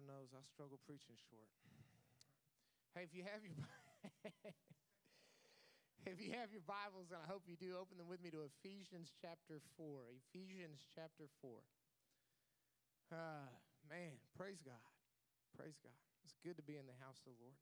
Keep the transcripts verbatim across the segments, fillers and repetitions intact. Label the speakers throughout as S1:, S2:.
S1: knows I struggle preaching short. Hey, if you have your if you have your Bibles, and I hope you do, open them with me to Ephesians chapter four. Ephesians chapter four. Uh, man, praise God. Praise God. It's good to be in the house of the Lord.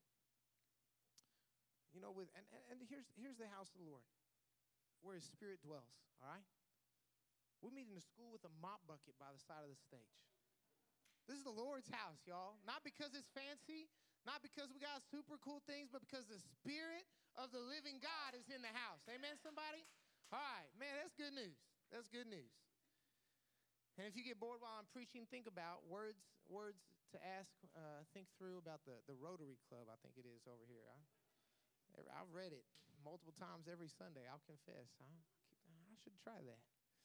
S1: You know, with and, and here's here's the house of the Lord, where His Spirit dwells. All right. We meet in the school with a mop bucket by the side of the stage. This is the Lord's house, y'all. Not because it's fancy, not because we got super cool things, but because the Spirit of the living God is in the house. Amen, somebody? All right, man, that's good news. That's good news. And if you get bored while I'm preaching, think about words words to ask, uh, think through about the, the Rotary Club, I think it is over here. I, I've read it multiple times every Sunday, I'll confess. I, I should try that.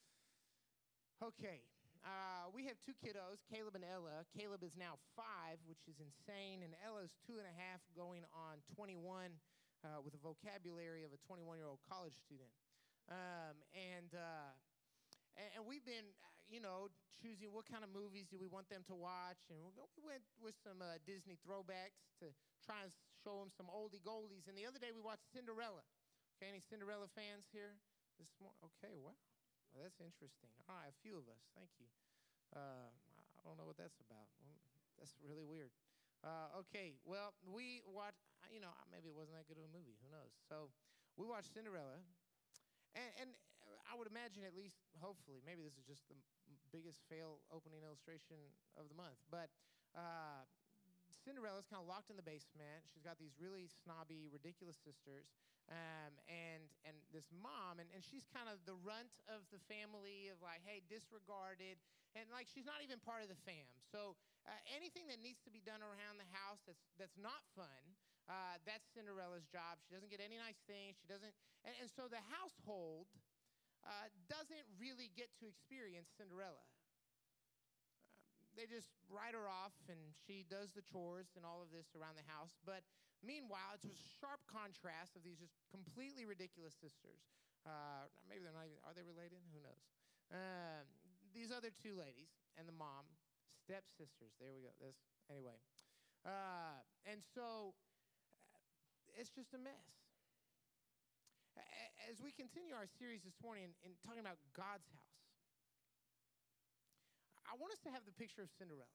S1: Okay. Uh, we have two kiddos, Caleb and Ella. Caleb is now five, which is insane, and Ella's two and a half, going on twenty-one, uh, with a vocabulary of a twenty-one-year-old college student. Um, and, uh, and and we've been, uh, you know, choosing what kind of movies do we want them to watch, and we went with some uh, Disney throwbacks to try and show them some oldie goldies. And the other day we watched Cinderella. Okay, any Cinderella fans here this morning? Okay, wow. Well, that's interesting. All right, a few of us. Thank you. Uh, I don't know what that's about. Well, that's really weird. Uh, okay, well, we watched, you know, maybe it wasn't that good of a movie. Who knows? So we watched Cinderella. And, and I would imagine, at least, hopefully, maybe this is just the biggest fail opening illustration of the month. But uh, Cinderella's kind of locked in the basement. She's got these really snobby, ridiculous sisters. Um, and and this mom, and, and she's kind of the runt of the family, of like, hey, disregarded, and like she's not even part of the fam. So uh, anything that needs to be done around the house that's that's not fun, uh, that's Cinderella's job. She doesn't get any nice things. She doesn't, and, and so the household uh, doesn't really get to experience Cinderella. They just write her off, and she does the chores and all of this around the house. But meanwhile, it's a sharp contrast of these just completely ridiculous sisters. Uh, maybe they're not even, are they related? Who knows? Um, these other two ladies and the mom, stepsisters. There we go. This, anyway. Uh, and so uh, it's just a mess. As we continue our series this morning in, in talking about God's house, I want us to have the picture of Cinderella.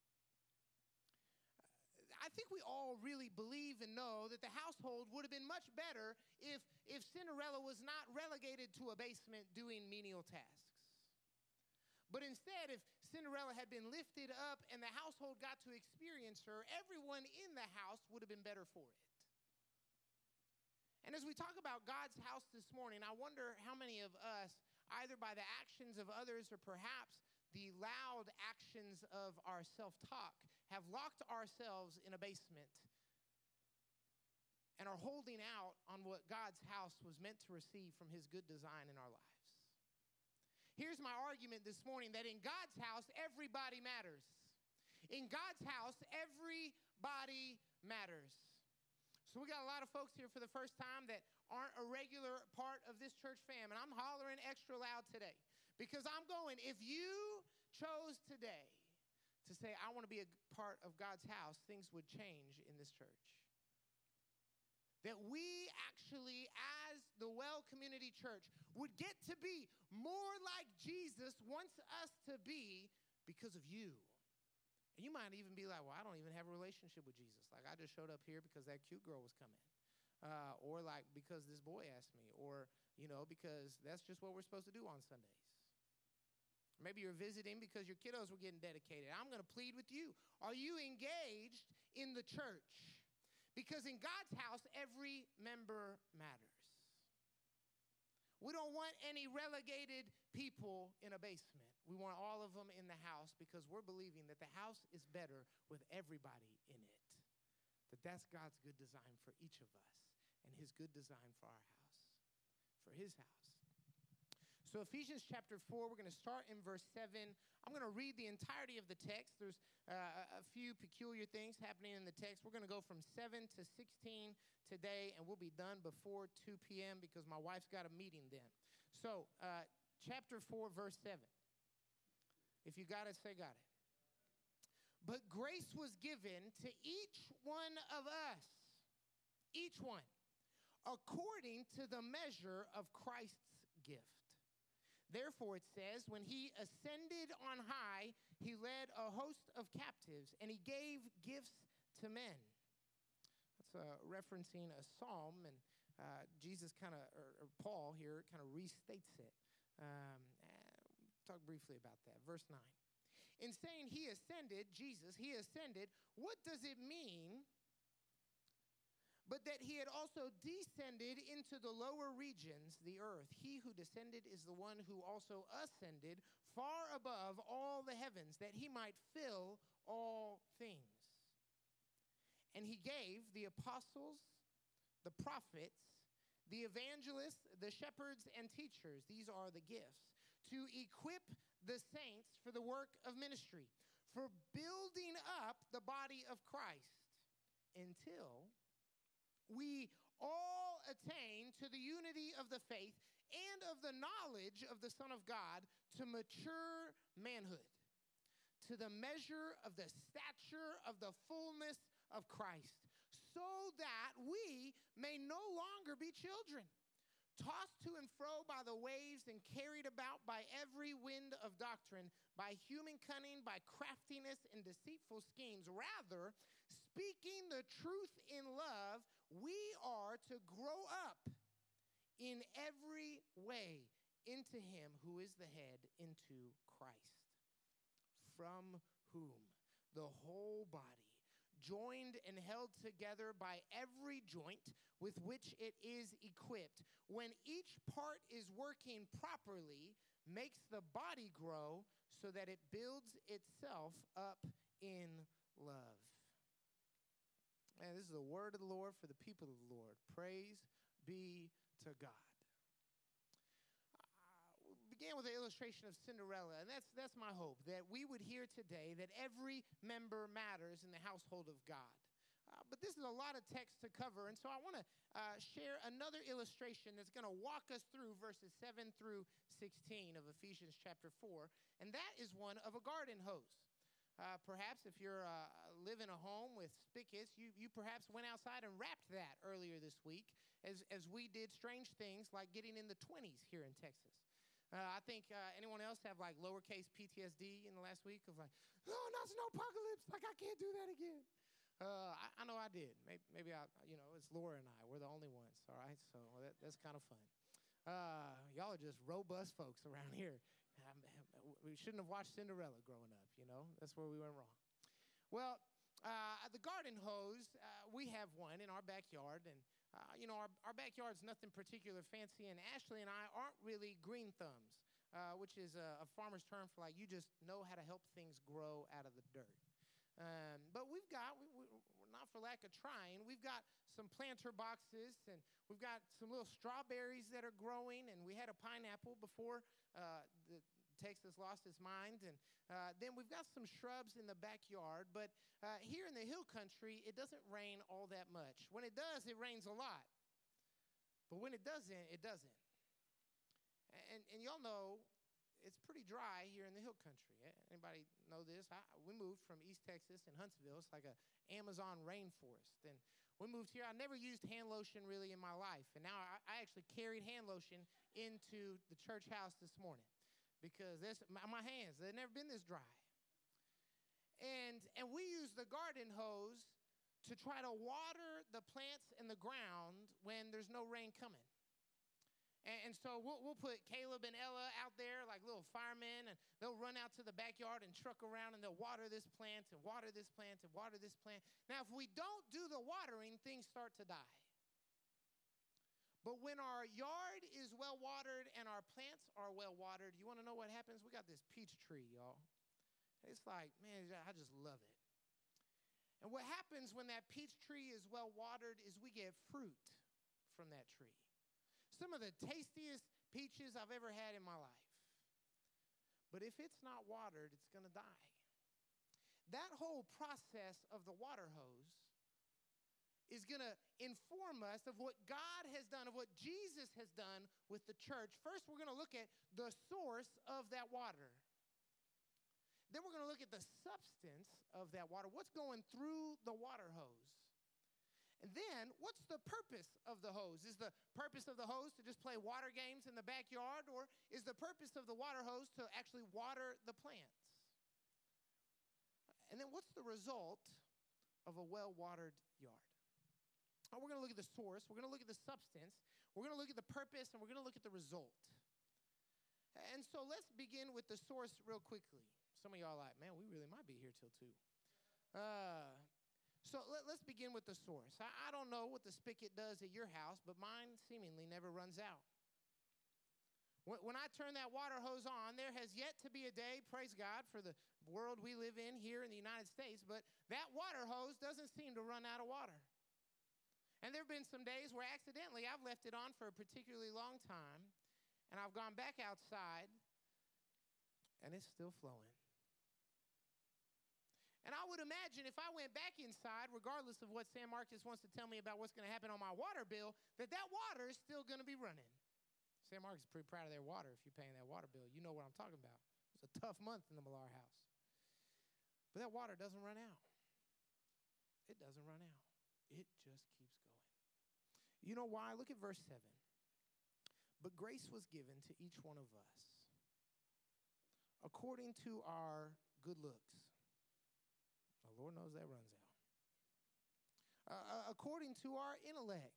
S1: I think we all really believe and know that the household would have been much better if, if Cinderella was not relegated to a basement doing menial tasks. But instead, if Cinderella had been lifted up and the household got to experience her, everyone in the house would have been better for it. And as we talk about God's house this morning, I wonder how many of us, either by the actions of others or perhaps the loud actions of our self-talk, have locked ourselves in a basement and are holding out on what God's house was meant to receive from His good design in our lives. Here's my argument this morning, that in God's house, everybody matters. In God's house, everybody matters. So we got a lot of folks here for the first time that aren't a regular part of this church fam, and I'm hollering extra loud today because I'm going, if you chose today to say, I want to be a part of God's house, things would change in this church. That we actually, as the Well Community Church, would get to be more like Jesus wants us to be because of you. And you might even be like, well, I don't even have a relationship with Jesus. Like, I just showed up here because that cute girl was coming. Uh, or like because this boy asked me. Or, you know, because that's just what we're supposed to do on Sundays. Maybe you're visiting because your kiddos were getting dedicated. I'm going to plead with you. Are you engaged in the church? Because in God's house, every member matters. We don't want any relegated people in a basement. We want all of them in the house because we're believing that the house is better with everybody in it. That that's God's good design for each of us and His good design for our house, for His house. So Ephesians chapter four, we're going to start in verse seven. I'm going to read the entirety of the text. There's uh, a few peculiar things happening in the text. We're going to go from seven to sixteen today, and we'll be done before two p.m. because my wife's got a meeting then. So uh, chapter four, verse seven. If you got it, say got it. But grace was given to each one of us, each one, according to the measure of Christ's gift. Therefore, it says, when he ascended on high, he led a host of captives, and he gave gifts to men. That's uh, referencing a psalm, and uh, Jesus kind of, or, or Paul here, kind of restates it. Um, talk briefly about that. Verse nine. In saying he ascended, Jesus, he ascended, what does it mean? But that he had also descended into the lower regions, the earth. He who descended is the one who also ascended far above all the heavens, that he might fill all things. And he gave the apostles, the prophets, the evangelists, the shepherds, and teachers. These are the gifts to equip the saints for the work of ministry, for building up the body of Christ until we all attain to the unity of the faith and of the knowledge of the Son of God, to mature manhood, to the measure of the stature of the fullness of Christ, so that we may no longer be children, tossed to and fro by the waves and carried about by every wind of doctrine, by human cunning, by craftiness and deceitful schemes. Rather, speaking the truth in love, we are to grow up in every way into him who is the head, into Christ, from whom the whole body, joined and held together by every joint with which it is equipped, when each part is working properly, makes the body grow so that it builds itself up in love. And this is the word of the Lord for the people of the Lord. Praise be to God. Began with an illustration of Cinderella, and that's that's my hope, that we would hear today that every member matters in the household of God. Uh, but this is a lot of text to cover, and so I want to uh, share another illustration that's going to walk us through verses seven through sixteen of Ephesians chapter four, and that is one of a garden hose. Uh, perhaps if you're uh, live in a home with spigots, you, you perhaps went outside and wrapped that earlier this week, as, as we did strange things like getting in the twenties here in Texas. Uh, I think uh, anyone else have like lowercase P T S D in the last week of like, oh, not snowpocalypse, like I can't do that again. Uh, I, I know I did. Maybe, maybe I, you know, it's Laura and I. We're the only ones, all right? So that, that's kind of fun. Uh, y'all are just robust folks around here. Um, we shouldn't have watched Cinderella growing up, you know? That's where we went wrong. Well, uh, the garden hose, uh, we have one in our backyard, and Uh, you know, our, our backyard's nothing particular fancy, and Ashley and I aren't really green thumbs, uh, which is a, a farmer's term for like you just know how to help things grow out of the dirt. Um, but we've got, we, we, we're not for lack of trying, we've got some planter boxes, and we've got some little strawberries that are growing, and we had a pineapple before uh, the Texas lost its mind, and uh, then we've got some shrubs in the backyard, but uh, here in the hill country, it doesn't rain all that much. When it does, it rains a lot, but when it doesn't, it doesn't. And, and y'all know it's pretty dry here in the hill country. Anybody know this? I, we moved from East Texas in Huntsville. It's like an Amazon rainforest, and we moved here. I never used hand lotion really in my life, and now I, I actually carried hand lotion into the church house this morning. Because this, my, my hands, they've never been this dry. And, and we use the garden hose to try to water the plants in the ground when there's no rain coming. And, and so we'll, we'll put Caleb and Ella out there like little firemen, and they'll run out to the backyard and truck around, and they'll water this plant and water this plant and water this plant. Now, if we don't do the watering, things start to die. But when our yard is well watered and our plants are well watered, you want to know what happens? We got this peach tree, y'all. It's like, man, I just love it. And what happens when that peach tree is well watered is we get fruit from that tree. Some of the tastiest peaches I've ever had in my life. But if it's not watered, it's going to die. That whole process of the water hose is going to inform us of what God has done, of what Jesus has done with the church. First, we're going to look at the source of that water. Then we're going to look at the substance of that water. What's going through the water hose? And then, what's the purpose of the hose? Is the purpose of the hose to just play water games in the backyard, or is the purpose of the water hose to actually water the plants? And then, what's the result of a well-watered yard? Oh, we're going to look at the source. We're going to look at the substance. We're going to look at the purpose, and we're going to look at the result. And so let's begin with the source real quickly. Some of y'all are like, man, we really might be here till two. Uh, so let, let's begin with the source. I, I don't know what the spigot does at your house, but mine seemingly never runs out. When, when I turn that water hose on, there has yet to be a day, praise God, for the world we live in here in the United States, but that water hose doesn't seem to run out of water. And there have been some days where accidentally I've left it on for a particularly long time, and I've gone back outside, and it's still flowing. And I would imagine if I went back inside, regardless of what San Marcos wants to tell me about what's going to happen on my water bill, that that water is still going to be running. San Marcos is pretty proud of their water if you're paying that water bill. You know what I'm talking about. It was a tough month in the Millar house. But that water doesn't run out. It doesn't run out. It just keeps going. You know why? Look at verse seven. But grace was given to each one of us according to our good looks. The Lord knows that runs out. Uh, according to our intellect.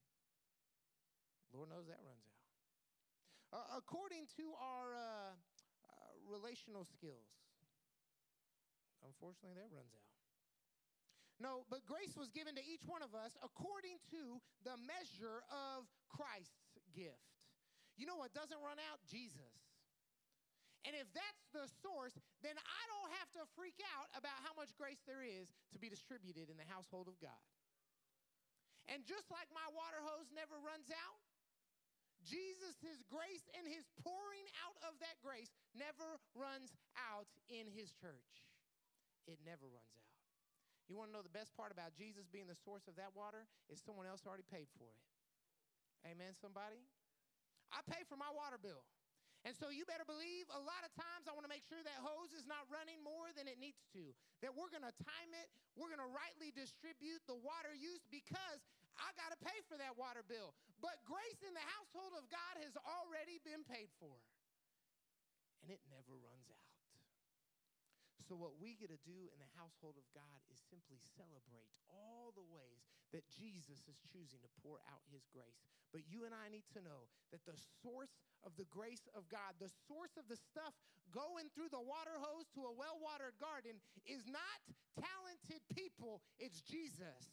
S1: Lord knows that runs out. Uh, according to our uh, uh, relational skills. Unfortunately, that runs out. No, but grace was given to each one of us according to the measure of Christ's gift. You know what doesn't run out? Jesus. And if that's the source, then I don't have to freak out about how much grace there is to be distributed in the household of God. And just like my water hose never runs out, Jesus' grace and his pouring out of that grace never runs out in his church. It never runs out. You want to know the best part about Jesus being the source of that water? Is someone else already paid for it. Amen, somebody? I pay for my water bill. And so you better believe a lot of times I want to make sure that hose is not running more than it needs to, that we're going to time it, we're going to rightly distribute the water use because I got to pay for that water bill. But grace in the household of God has already been paid for, and it never runs out. So what we get to do in the household of God is simply celebrate all the ways that Jesus is choosing to pour out his grace. But you and I need to know that the source of the grace of God, the source of the stuff going through the water hose to a well-watered garden is not talented people, it's Jesus.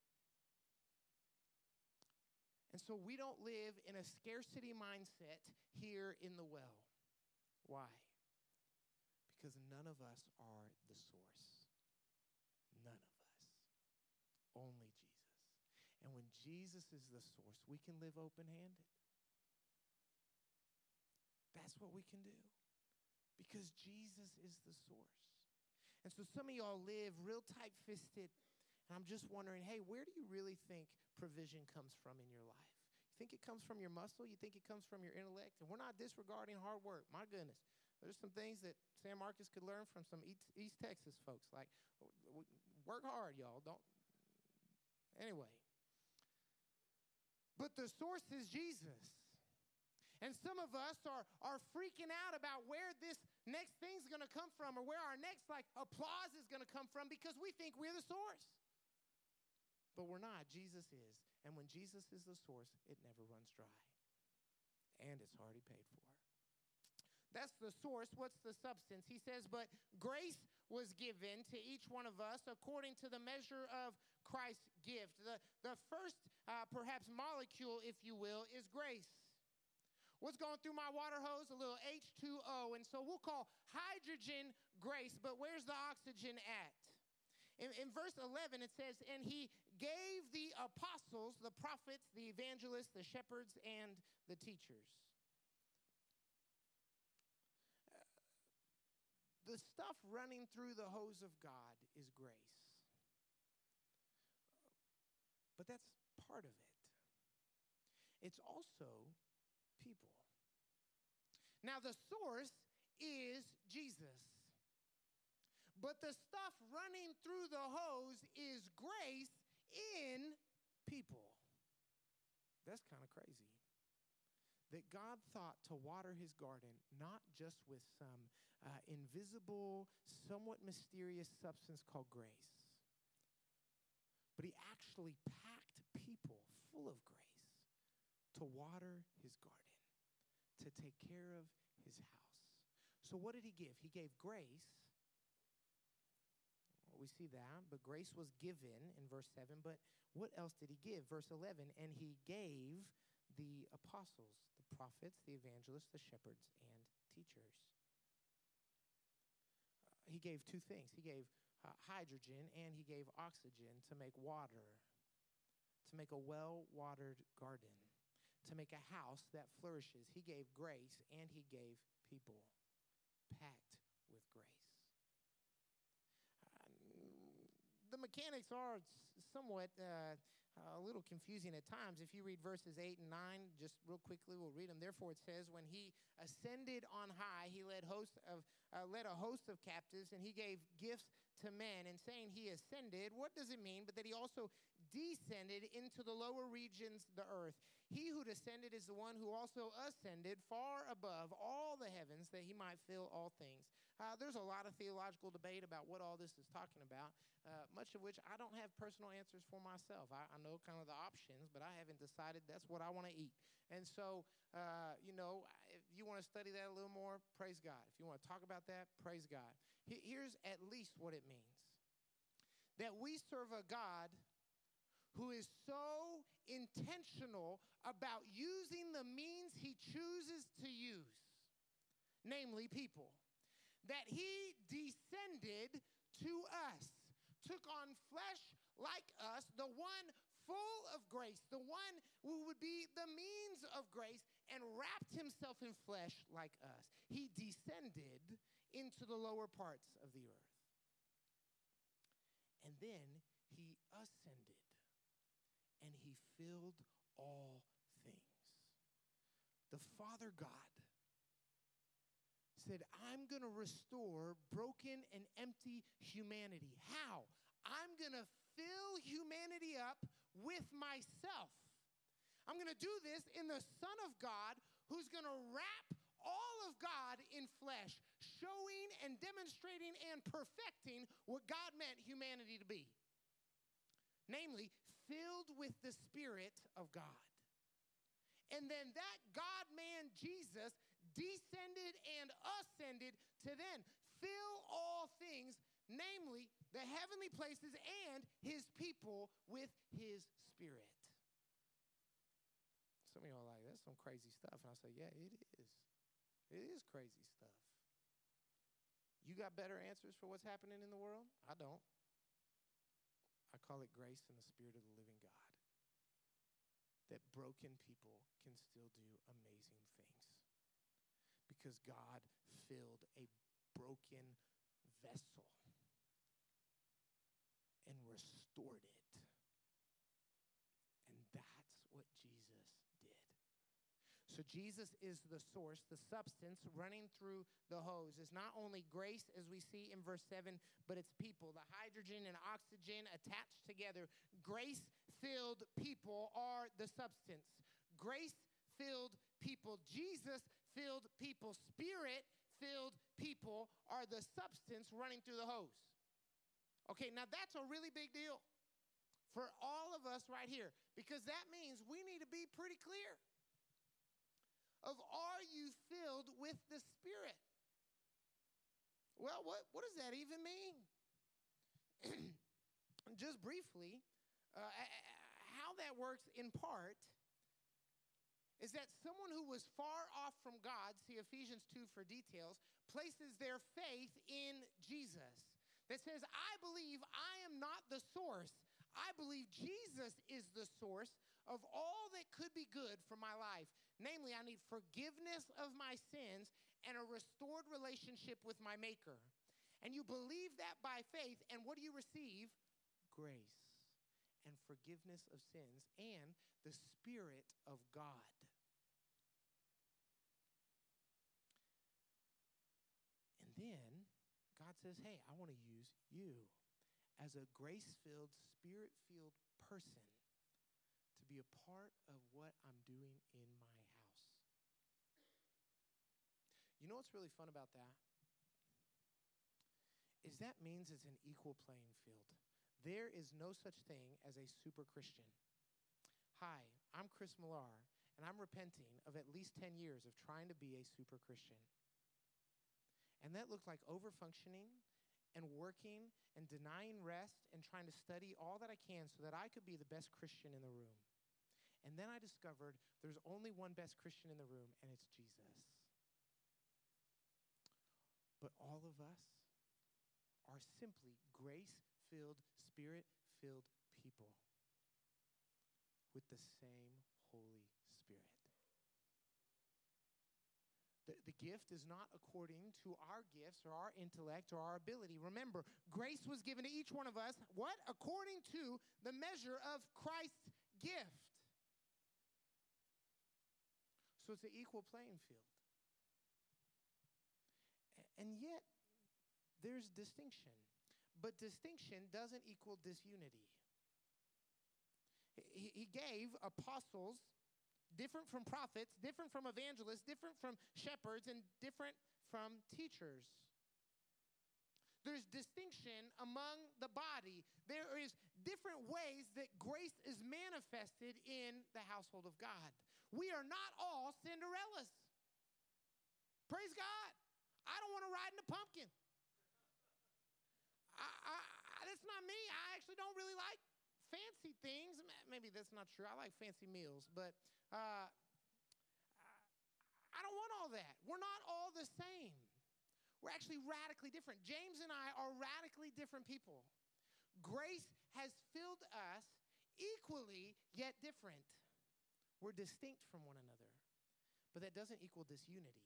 S1: And so we don't live in a scarcity mindset here in the well. Why? Because none of us are the source. None of us. Only Jesus. And when Jesus is the source, we can live open-handed. That's what we can do. Because Jesus is the source. And so some of y'all live real tight-fisted, and I'm just wondering, hey, where do you really think provision comes from in your life? You think it comes from your muscle? You think it comes from your intellect? And we're not disregarding hard work. My goodness. There's some things that San Marcos could learn from some East, East Texas folks. Like, work hard, y'all. Don't. Anyway. But the source is Jesus. And some of us are, are freaking out about where this next thing's going to come from or where our next, like, applause is going to come from because we think we're the source. But we're not. Jesus is. And when Jesus is the source, it never runs dry. And it's already paid for. That's the source. What's the substance? He says, but grace was given to each one of us according to the measure of Christ's gift. The, the first, uh, perhaps, molecule, if you will, is grace. What's going through my water hose? A little H two O. And so we'll call hydrogen grace. But where's the oxygen at? In, in verse eleven, it says, and he gave the apostles, the prophets, the evangelists, the shepherds, and the teachers. The stuff running through the hose of God is grace. But that's part of it. It's also people. Now, the source is Jesus. But the stuff running through the hose is grace in people. That's kind of crazy. That God thought to water his garden not just with some uh, invisible, somewhat mysterious substance called grace, but he actually packed people full of grace to water his garden, to take care of his house. So what did he give? He gave grace. We see that, but grace was given in verse seven. But what else did he give? Verse eleven, and he gave the apostles, the prophets, the evangelists, the shepherds, and teachers. Uh, he gave two things. He gave uh, hydrogen and he gave oxygen to make water, to make a well-watered garden, to make a house that flourishes. He gave grace and he gave people packed with grace. The mechanics are somewhat uh, a little confusing at times. If you read verses eight and nine, just real quickly, we'll read them. Therefore, it says, when he ascended on high, he led host of uh, led a host of captives, and he gave gifts to men. And saying he ascended, what does it mean? But that he also descended into the lower regions, the earth. He who descended is the one who also ascended far above all the heavens, that he might fill all things. Uh, there's a lot of theological debate about what all this is talking about, uh, much of which I don't have personal answers for myself. I, I know kind of the options, but I haven't decided that's what I want to eat. And so, uh, you know, if you want to study that a little more, praise God. If you want to talk about that, praise God. He, here's at least what it means. That we serve a God who is so intentional about using the means he chooses to use, namely people, that he descended to us, took on flesh like us, the one full of grace, the one who would be the means of grace, and wrapped himself in flesh like us. He descended into the lower parts of the earth. And then he ascended, and he filled all things. The Father God said, I'm going to restore broken and empty humanity. How? I'm going to fill humanity up with myself. I'm going to do this in the Son of God, who's going to wrap all of God in flesh, showing and demonstrating and perfecting what God meant humanity to be. Namely, filled with the Spirit of God. And then that God-man Jesus descended and ascended to then fill all things, namely the heavenly places and his people with his Spirit. Some of y'all are like, that's some crazy stuff. And I say, yeah, it is. It is crazy stuff. You got better answers for what's happening in the world? I don't. I call it grace in the Spirit of the living God. That broken people can still do amazing things. Because God filled a broken vessel and restored it. And that's what Jesus did. So Jesus is the source, the substance running through the hose is not only grace, as we see in verse seven, but it's people. The hydrogen and oxygen attached together. Grace-filled people are the substance. Grace-filled people. Jesus-filled people. Spirit-filled people are the substance running through the hose. Okay, now that's a really big deal for all of us right here, because that means we need to be pretty clear of, are you filled with the Spirit? Well, what, what does that even mean? Just briefly, uh, how that works in part is that someone who was far off from God, see Ephesians two for details, places their faith in Jesus. That says, I believe I am not the source. I believe Jesus is the source of all that could be good for my life. Namely, I need forgiveness of my sins and a restored relationship with my Maker. And you believe that by faith, and what do you receive? Grace and forgiveness of sins and the Spirit of God. And then God says, hey, I want to use you as a grace-filled, spirit-filled person to be a part of what I'm doing in my house. You know what's really fun about that? Is that means it's an equal playing field. There is no such thing as a super Christian. Hi, I'm Chris Millar, and I'm repenting of at least ten years of trying to be a super Christian. And that looked like overfunctioning and working and denying rest and trying to study all that I can so that I could be the best Christian in the room. And then I discovered there's only one best Christian in the room, and it's Jesus. But all of us are simply grace-filled, spirit-filled people with the same Holy Spirit. The, the gift is not according to our gifts or our intellect or our ability. Remember, grace was given to each one of us, what? According to the measure of Christ's gift. So it's an equal playing field. And yet, there's distinction. But distinction doesn't equal disunity. He, he gave apostles, different from prophets, different from evangelists, different from shepherds, and different from teachers. There's distinction among the body. There is different ways that grace is manifested in the household of God. We are not all Cinderellas. Praise God. I don't want to ride in a pumpkin. I, I, I, that's not me. I actually don't really like fancy things. Maybe that's not true. I like fancy meals, but uh, I don't want all that. We're not all the same. We're actually radically different. James and I are radically different people. Grace has filled us equally, yet different. We're distinct from one another, but that doesn't equal disunity.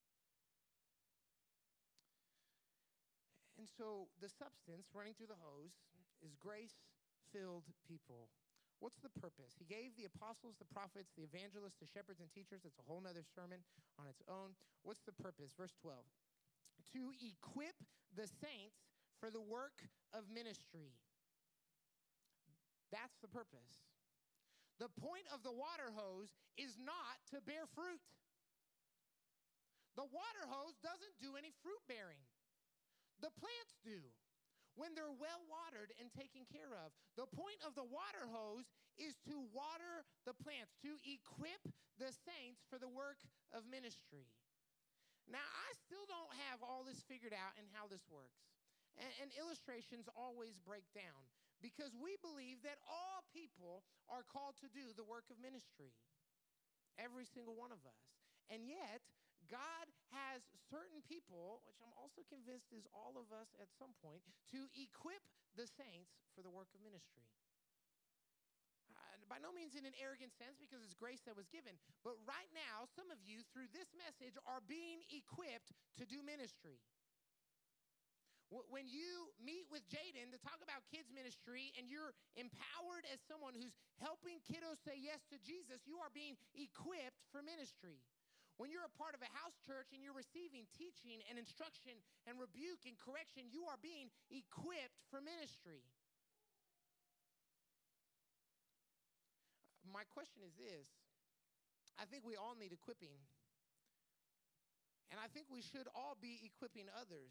S1: And so the substance running through the hose is grace-filled people. What's the purpose? He gave the apostles, the prophets, the evangelists, the shepherds, and teachers. It's a whole nother sermon on its own. What's the purpose? Verse twelve. To equip the saints for the work of ministry. That's the purpose. The point of the water hose is not to bear fruit. The water hose doesn't do any fruit bearing. The plants do when they're well watered and taken care of. The point of the water hose is to water the plants, to equip the saints for the work of ministry. Now, I still don't have all this figured out in how this works. And, and illustrations always break down because we believe that all people are called to do the work of ministry. Every single one of us. And yet, God has certain people, which I'm also convinced is all of us at some point, to equip the saints for the work of ministry. Uh, by no means in an arrogant sense, because it's grace that was given. But right now, some of you, through this message, are being equipped to do ministry. When you meet with Jaden to talk about kids ministry and you're empowered as someone who's helping kiddos say yes to Jesus, you are being equipped for ministry. When you're a part of a house church and you're receiving teaching and instruction and rebuke and correction, you are being equipped for ministry. My question is this. I think we all need equipping. And I think we should all be equipping others.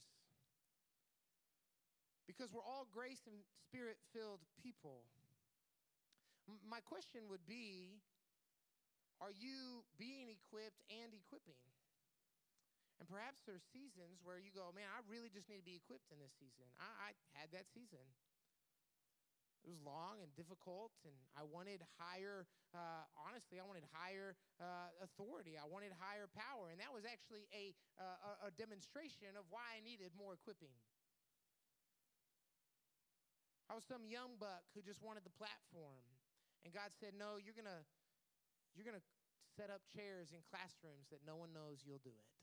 S1: Because we're all grace and spirit-filled people. M- my question would be, are you being equipped and equipping? And perhaps there's seasons where you go, man, I really just need to be equipped in this season. I, I had that season. It was long and difficult, and I wanted higher, uh, honestly, I wanted higher uh, authority. I wanted higher power, and that was actually a, uh, a demonstration of why I needed more equipping. I was some young buck who just wanted the platform. And God said, no, you're going to you're gonna set up chairs in classrooms that no one knows you'll do it.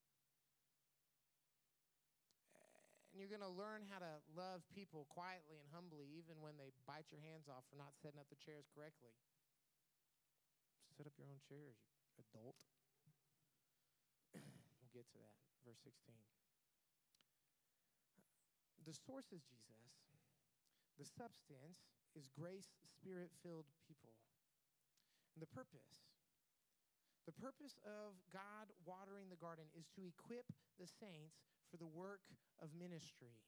S1: And you're going to learn how to love people quietly and humbly, even when they bite your hands off for not setting up the chairs correctly. Set up your own chairs, you adult. We'll get to that, verse sixteen. The source is Jesus. The substance is grace, spirit-filled people. And the purpose. The purpose of God watering the garden is to equip the saints for the work of ministry.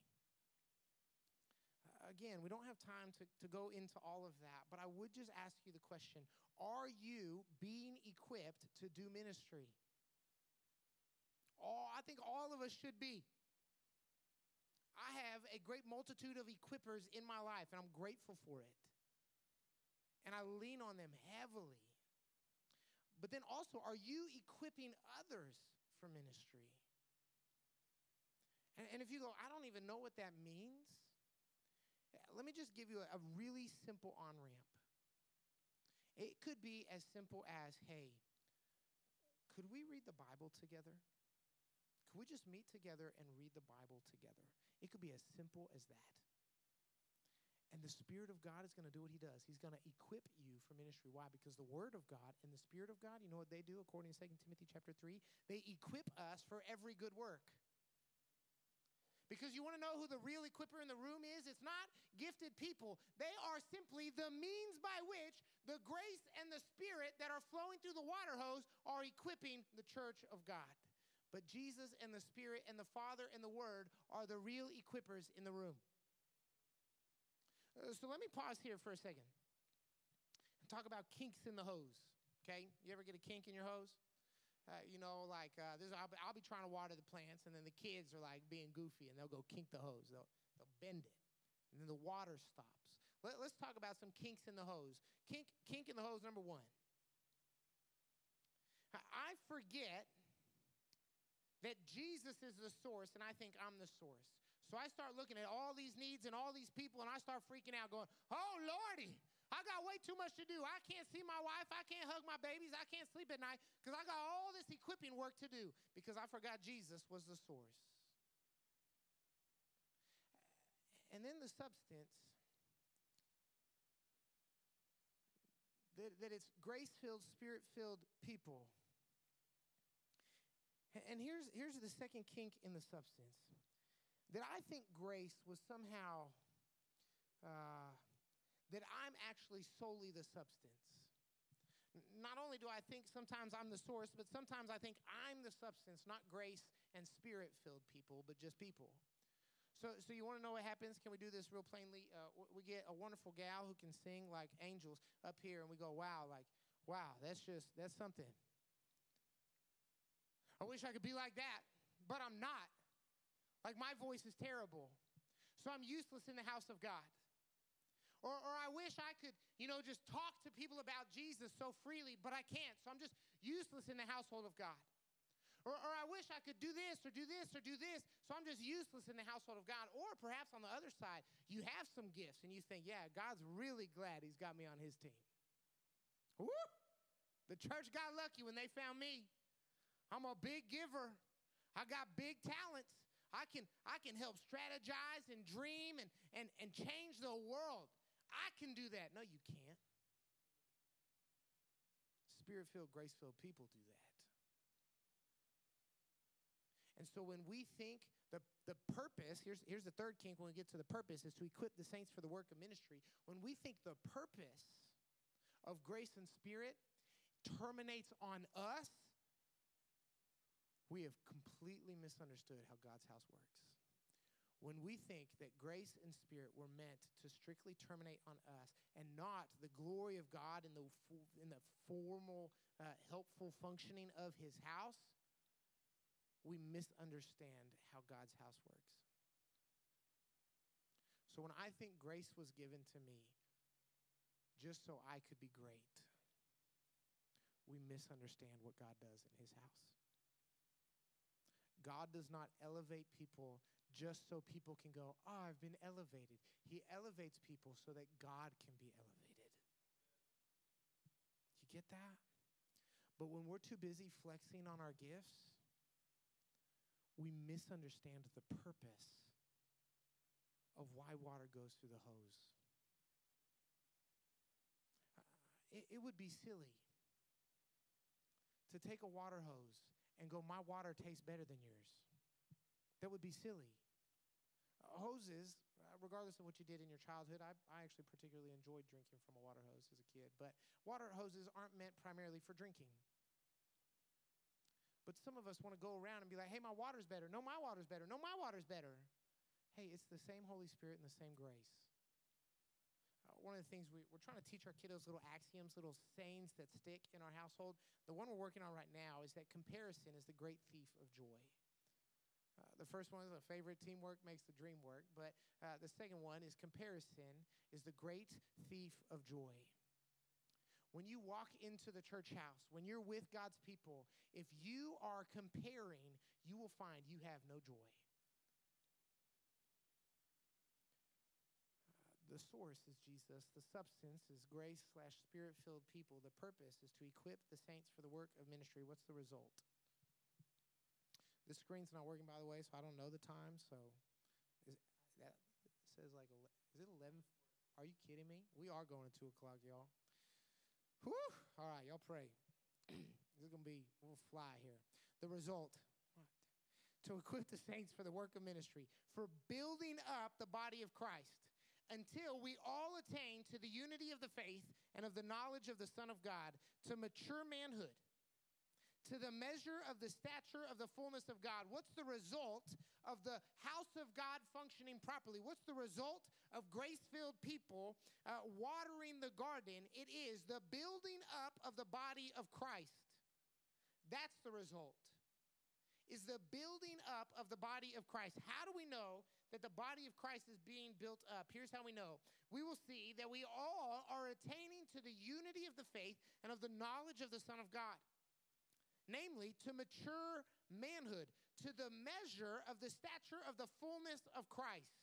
S1: Uh, again, we don't have time to, to go into all of that, but I would just ask you the question, are you being equipped to do ministry? All, I think all of us should be. I have a great multitude of equippers in my life, and I'm grateful for it. And I lean on them heavily. But then also, are you equipping others for ministry? And, and if you go, I don't even know what that means, let me just give you a, a really simple on-ramp. It could be as simple as, hey, could we read the Bible together? Could we just meet together and read the Bible together? It could be as simple as that. And the Spirit of God is going to do what he does. He's going to equip you for ministry. Why? Because the Word of God and the Spirit of God, you know what they do according to Second Timothy chapter three? They equip us for every good work. Because you want to know who the real equipper in the room is? It's not gifted people. They are simply the means by which the grace and the Spirit that are flowing through the water hose are equipping the church of God. But Jesus and the Spirit and the Father and the Word are the real equippers in the room. Uh, so let me pause here for a second and talk about kinks in the hose, okay? You ever get a kink in your hose? Uh, you know, like uh, this, I'll, be, I'll be trying to water the plants, and then the kids are like being goofy, and they'll go kink the hose. They'll, they'll bend it, and then the water stops. Let, let's talk about some kinks in the hose. Kink, kink in the hose, number one. I forget that Jesus is the source, and I think I'm the source. So I start looking at all these needs and all these people, and I start freaking out going, oh, Lordy, I got way too much to do. I can't see my wife. I can't hug my babies. I can't sleep at night because I got all this equipping work to do because I forgot Jesus was the source. And then the substance, that, that it's grace-filled, spirit-filled people. And here's, here's the second kink in the substance. That I think grace was somehow, uh, that I'm actually solely the substance. Not only do I think sometimes I'm the source, but sometimes I think I'm the substance, not grace and spirit-filled people, but just people. So, so you want to know what happens? Can we do this real plainly? Uh, we get a wonderful gal who can sing like angels up here, and we go, wow, like, wow, that's just, that's something. I wish I could be like that, but I'm not. Like, my voice is terrible. So I'm useless in the house of God. Or, or I wish I could, you know, just talk to people about Jesus so freely, but I can't. So I'm just useless in the household of God. Or, or I wish I could do this or do this or do this, so I'm just useless in the household of God. Or perhaps on the other side, you have some gifts, and you think, yeah, God's really glad he's got me on his team. Woo! The church got lucky when they found me. I'm a big giver. I got big talents. I can, I can help strategize and dream and, and, and change the world. I can do that. No, you can't. Spirit-filled, grace-filled people do that. And so when we think the, the purpose, here's, here's the third kink when we get to the purpose, is to equip the saints for the work of ministry. When we think the purpose of grace and spirit terminates on us, we have completely misunderstood how God's house works. When we think that grace and spirit were meant to strictly terminate on us and not the glory of God in the, in the formal, uh, helpful functioning of his house, we misunderstand how God's house works. So when I think grace was given to me just so I could be great, we misunderstand what God does in his house. God does not elevate people just so people can go, oh, I've been elevated. He elevates people so that God can be elevated. You get that? But when we're too busy flexing on our gifts, we misunderstand the purpose of why water goes through the hose. Uh, it, it would be silly to take a water hose and go, my water tastes better than yours. That would be silly. hoses, uh, regardless of what you did in your childhood, I, I actually particularly enjoyed drinking from a water hose as a kid, but water hoses aren't meant primarily for drinking. But some of us want to go around and be like, hey, my water's better. No, my water's better. No, my water's better. Hey, it's the same Holy Spirit and the same grace. Uh, one of the things we, we're trying to teach our kiddos little axioms, little sayings that stick in our household. The one we're working on right now is that comparison is the great thief of joy. Uh, the first one is a favorite, teamwork makes the dream work. But uh, the second one is comparison is the great thief of joy. When you walk into the church house, when you're with God's people, if you are comparing, you will find you have no joy. Uh, the source is Jesus. The substance is grace slash spirit-filled people. The purpose is to equip the saints for the work of ministry. What's the result? The screen's not working, by the way, so I don't know the time. So is that it says like, is it eleven? Are you kidding me? We are going to two o'clock, y'all. Whew. All right, y'all pray. This is going to be, we'll fly here. The result, what? To equip the saints for the work of ministry, for building up the body of Christ until we all attain to the unity of the faith and of the knowledge of the Son of God, to mature manhood, to the measure of the stature of the fullness of God. What's the result of the house of God functioning properly? What's the result of grace-filled people uh, watering the garden? It is the building up of the body of Christ. That's the result, is the building up of the body of Christ. How do we know that the body of Christ is being built up? Here's how we know. We will see that we all are attaining to the unity of the faith and of the knowledge of the Son of God. Namely, to mature manhood, to the measure of the stature of the fullness of Christ,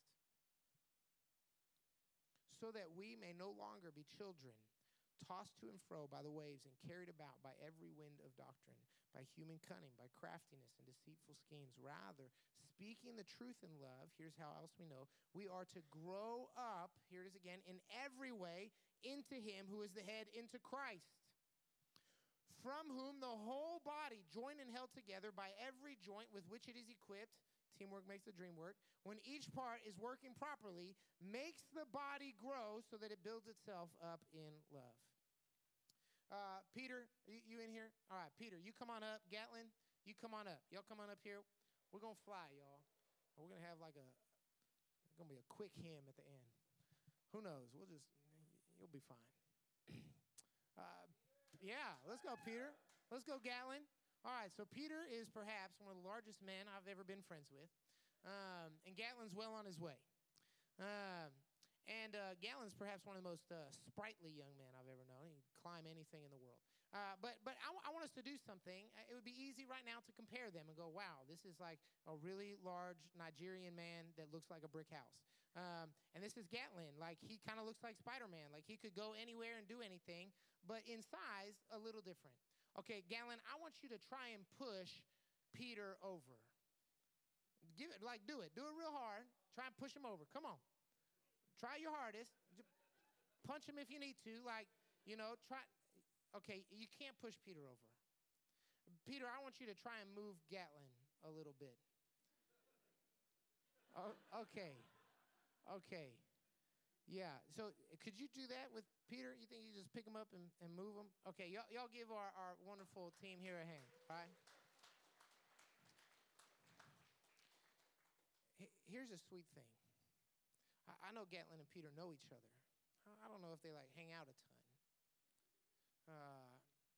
S1: so that we may no longer be children, tossed to and fro by the waves and carried about by every wind of doctrine, by human cunning, by craftiness and deceitful schemes. Rather, speaking the truth in love, here's how else we know, we are to grow up, here it is again, in every way into him who is the head, into Christ, from whom the whole body, joined and held together by every joint with which it is equipped, teamwork makes the dream work, when each part is working properly, makes the body grow so that it builds itself up in love. Uh, Peter, you, you in here? All right, Peter, you come on up. Gatlin, you come on up. Y'all come on up here. We're going to fly, y'all. We're going to have like a, it's going to be a quick hymn at the end. Who knows? We'll just, you'll be fine. uh, Yeah, let's go, Peter. Let's go, Gatlin. All right, so Peter is perhaps one of the largest men I've ever been friends with, um, and Gatlin's well on his way. Um, and uh, Gatlin's perhaps one of the most uh, sprightly young men I've ever known. He can climb anything in the world. Uh, but but I, w- I want us to do something. It would be easy right now to compare them and go, wow, this is like a really large Nigerian man that looks like a brick house. Um, and this is Gatlin. Like, he kind of looks like Spider-Man. Like, he could go anywhere and do anything, but in size, a little different. Okay, Gatlin, I want you to try and push Peter over. Give it, like, do it. Do it real hard. Try and push him over. Come on. Try your hardest. Punch him if you need to. Like, you know, try. Okay, you can't push Peter over. Peter, I want you to try and move Gatlin a little bit. Oh, okay. Okay. Yeah. So could you do that with Peter? You think you just pick him up and, and move him? Okay. Y'all, y'all give our, our wonderful team here a hand. All right. Here's a sweet thing. I, I know Gatlin and Peter know each other. I, I don't know if they like hang out a ton. Uh,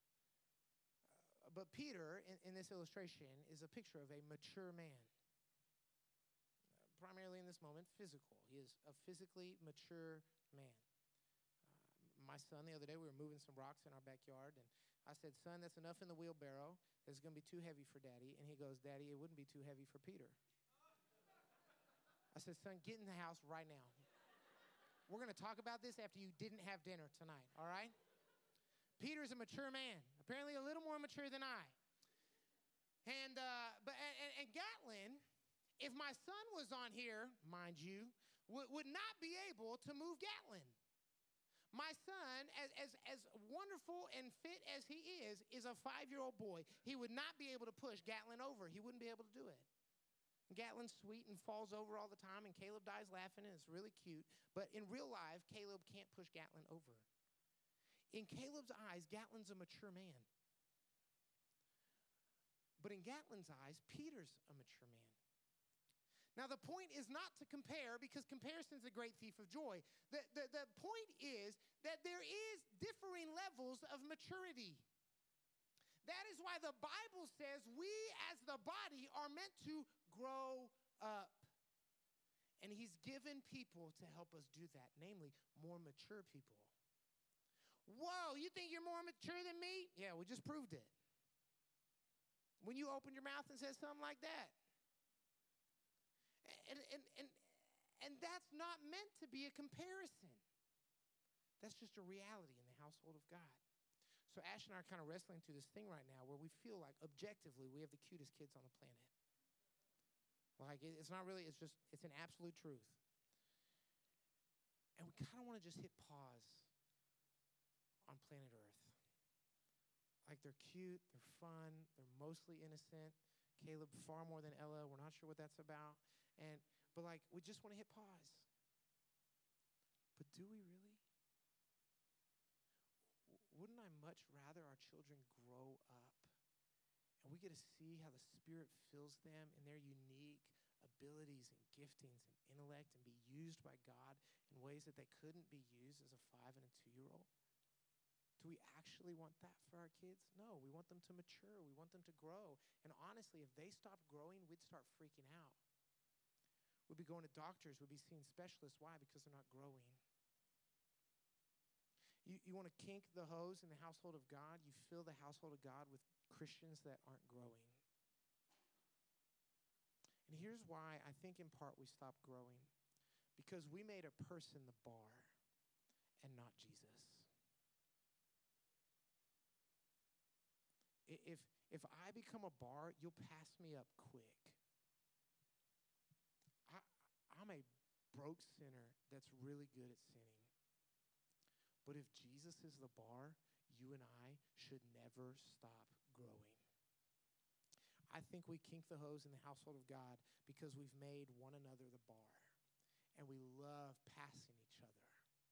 S1: but Peter, in, in this illustration, is a picture of a mature man. Primarily in this moment, physical. He is a physically mature man. Uh, my son, the other day, we were moving some rocks in our backyard, and I said, son, that's enough in the wheelbarrow. It's going to be too heavy for Daddy. And he goes, Daddy, it wouldn't be too heavy for Peter. I said, son, get in the house right now. We're going to talk about this after you didn't have dinner tonight, all right? Peter's a mature man, apparently a little more mature than I. And, uh, but, and, and Gatlin, if my son was on here, mind you, w- would not be able to move Gatlin. My son, as, as, as wonderful and fit as he is, is a five-year-old boy. He would not be able to push Gatlin over. He wouldn't be able to do it. Gatlin's sweet and falls over all the time, and Caleb dies laughing, and it's really cute. But in real life, Caleb can't push Gatlin over. In Caleb's eyes, Gatlin's a mature man. But in Gatlin's eyes, Peter's a mature man. Now, the point is not to compare, because comparison is a great thief of joy. The, the, the point is that there is differing levels of maturity. That is why the Bible says we as the body are meant to grow up. And he's given people to help us do that, namely more mature people. Whoa, you think you're more mature than me? Yeah, we just proved it. When you opened your mouth and said something like that. And, and, and, and that's not meant to be a comparison. That's just a reality in the household of God. So Ash and I are kind of wrestling through this thing right now where we feel like objectively we have the cutest kids on the planet. Like it's not really, it's just, it's an absolute truth. And we kind of want to just hit pause on planet Earth. Like they're cute, they're fun, they're mostly innocent. Caleb far more than Ella. We're not sure what that's about. And but like we just want to hit pause. But do we really? Wouldn't I much rather our children grow up and we get to see how the Spirit fills them in their unique abilities and giftings and intellect and be used by God in ways that they couldn't be used as a five and a two-year-old? Do we actually want that for our kids? No, we want them to mature. We want them to grow. And honestly, if they stopped growing, we'd start freaking out. We'd be going to doctors. We'd be seeing specialists. Why? Because they're not growing. You, you want to kink the hose in the household of God? You fill the household of God with Christians that aren't growing. And here's why I think in part we stopped growing. Because we made a person the bar and not Jesus. If, if I become a bar, you'll pass me up quick. I, I'm a broke sinner that's really good at sinning. But if Jesus is the bar, you and I should never stop growing. I think we kink the hose in the household of God because we've made one another the bar. And we love passing each other.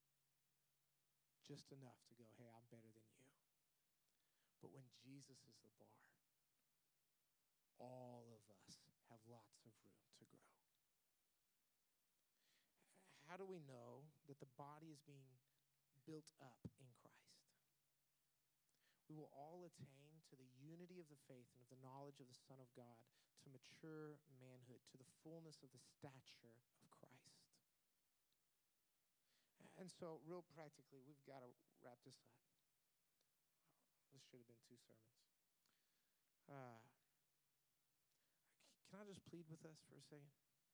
S1: Just enough to go, hey, I'm better than you. But when Jesus is the bar, all of us have lots of room to grow. How do we know that the body is being built up in Christ? We will all attain to the unity of the faith and of the knowledge of the Son of God, to mature manhood, to the fullness of the stature of Christ. And so, real practically, we've got to wrap this up. This should have been two sermons. Uh, can I just plead with us for a second?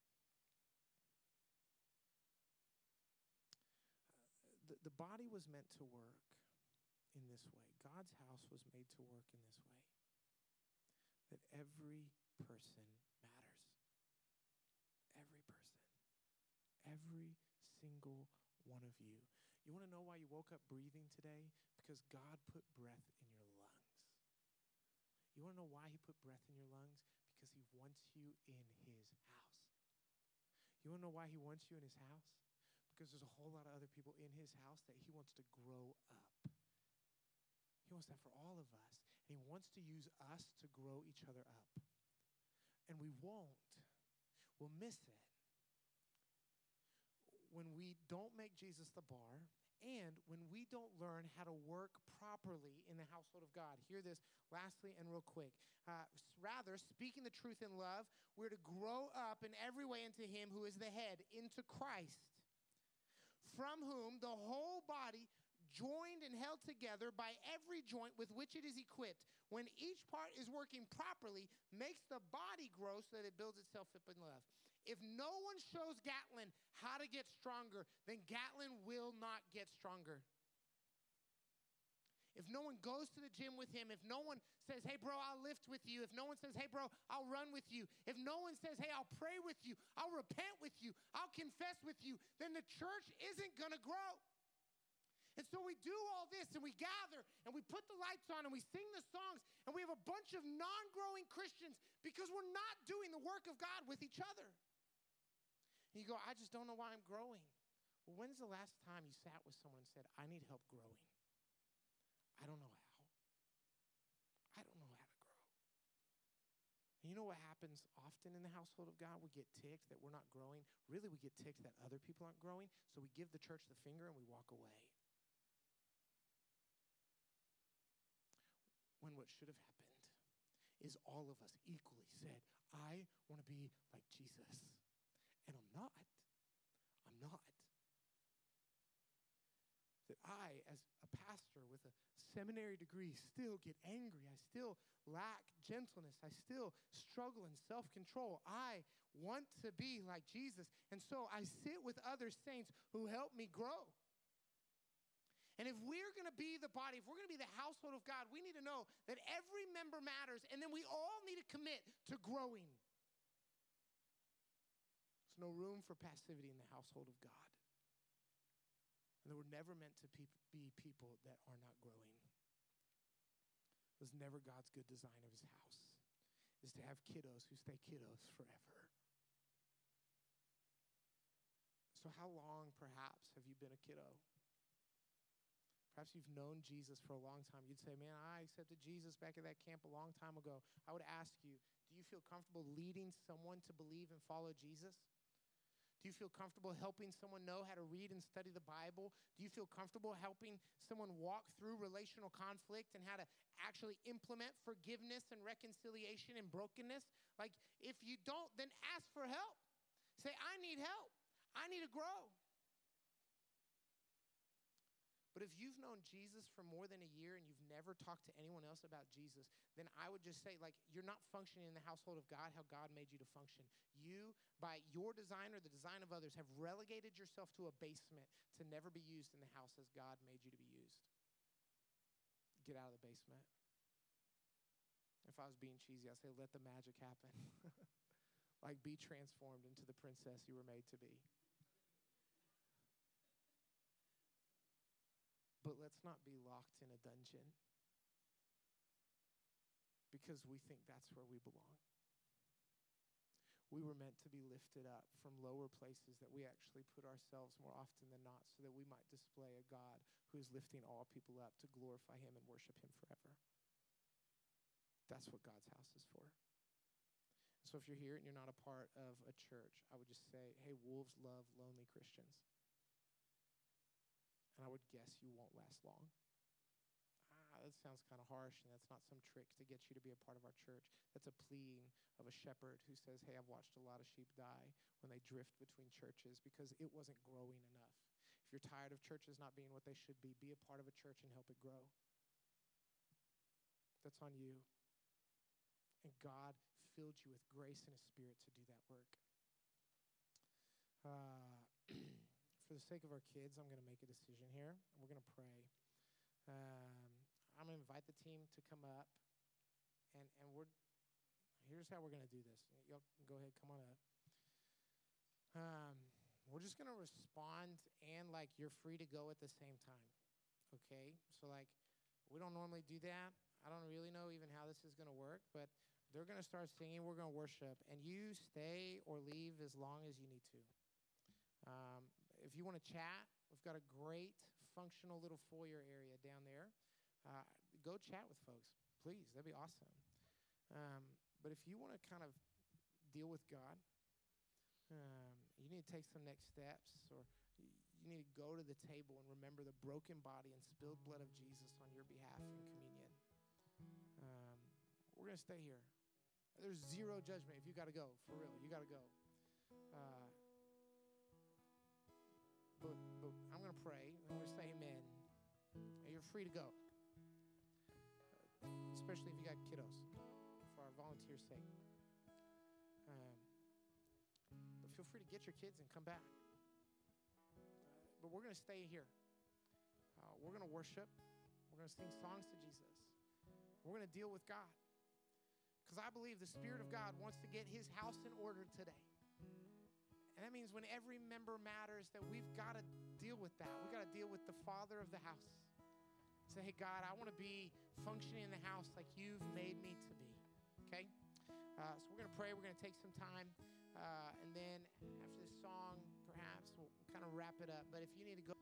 S1: Uh, the, the body was meant to work in this way. God's house was made to work in this way. That every person matters. Every person. Every single one of you. You want to know why you woke up breathing today? Because God put breath in your lungs. You want to know why he put breath in your lungs? Because he wants you in his house. You want to know why he wants you in his house? Because there's a whole lot of other people in his house that he wants to grow up. He wants that for all of us. And he wants to use us to grow each other up. And we won't. We'll miss it when we don't make Jesus the bar, and when we don't learn how to work properly in the household of God. Hear this lastly and real quick. Uh, rather, speaking the truth in love, we're to grow up in every way into him who is the head, into Christ, from whom the whole body, joined and held together by every joint with which it is equipped, when each part is working properly, makes the body grow so that it builds itself up in love. If no one shows Gatlin how to get stronger, then Gatlin will not get stronger. If no one goes to the gym with him, if no one says, hey, bro, I'll lift with you, if no one says, hey, bro, I'll run with you, if no one says, hey, I'll pray with you, I'll repent with you, I'll confess with you, then the church isn't going to grow. And so we do all this, and we gather, and we put the lights on, and we sing the songs, and we have a bunch of non-growing Christians because we're not doing the work of God with each other. And you go, I just don't know why I'm growing. Well, when's the last time you sat with someone and said, I need help growing? I don't know how. I don't know how to grow. And you know what happens often in the household of God? We get ticked that we're not growing. Really, we get ticked that other people aren't growing, so we give the church the finger and we walk away. When what should have happened is all of us equally said, I want to be like Jesus. And I'm not. I'm not. That I, as a pastor with a seminary degree, still get angry. I still lack gentleness. I still struggle in self-control. I want to be like Jesus. And so I sit with other saints who help me grow. And if we're going to be the body, if we're going to be the household of God, we need to know that every member matters, and then we all need to commit to growing. There's no room for passivity in the household of God. And that we're never meant to pe- be people that are not growing. It was never God's good design of his house, is to have kiddos who stay kiddos forever. So how long, perhaps, have you been a kiddo? Perhaps you've known Jesus for a long time. You'd say, man, I accepted Jesus back at that camp a long time ago. I would ask you, do you feel comfortable leading someone to believe and follow Jesus? Do you feel comfortable helping someone know how to read and study the Bible? Do you feel comfortable helping someone walk through relational conflict and how to actually implement forgiveness and reconciliation and brokenness? Like, if you don't, then ask for help. Say, I need help. I need to grow. But if you've known Jesus for more than a year and you've never talked to anyone else about Jesus, then I would just say, like, you're not functioning in the household of God how God made you to function. You, by your design or the design of others, have relegated yourself to a basement to never be used in the house as God made you to be used. Get out of the basement. If I was being cheesy, I'd say, let the magic happen. Like, be transformed into the princess you were made to be. But let's not be locked in a dungeon because we think that's where we belong. We were meant to be lifted up from lower places, that we actually put ourselves more often than not so that we might display a God who is lifting all people up to glorify him and worship him forever. That's what God's house is for. So if you're here and you're not a part of a church, I would just say, hey, wolves love lonely Christians. And I would guess you won't last long. Ah, that sounds kind of harsh, and that's not some trick to get you to be a part of our church. That's a pleading of a shepherd who says, hey, I've watched a lot of sheep die when they drift between churches because it wasn't growing enough. If you're tired of churches not being what they should be, be a part of a church and help it grow. That's on you. And God filled you with grace and a spirit to do that work. Uh, For the sake of our kids, I'm going to make a decision here. We're going to pray. Um, I'm going to invite the team to come up, and and we're here's how we're going to do this. Y'all can go ahead, come on up. Um, we're just going to respond, and like you're free to go at the same time. Okay? So like we don't normally do that. I don't really know even how this is going to work, but they're going to start singing. We're going to worship, and you stay or leave as long as you need to. Um, if you want to chat, we've got a great functional little foyer area down there. Uh, go chat with folks, please. That'd be awesome. Um, but if you want to kind of deal with God, um, you need to take some next steps, or you need to go to the table and remember the broken body and spilled blood of Jesus on your behalf in communion. Um, we're going to stay here. There's zero judgment. If you got to go, for real, you got to go. Uh, But, but I'm going to pray, and I'm going to say amen. And you're free to go, uh, especially if you got kiddos, for our volunteers' sake. Um, but feel free to get your kids and come back. Uh, but we're going to stay here. Uh, we're going to worship. We're going to sing songs to Jesus. We're going to deal with God. Because I believe the Spirit of God wants to get his house in order today. And that means when every member matters, that we've got to deal with that. We've got to got to deal with the father of the house. Say, hey, God, I want to be functioning in the house like you've made me to be, okay? Uh, so we're going to pray. We're going to take some time. Uh, and then after this song, perhaps we'll kind of wrap it up. But if you need to go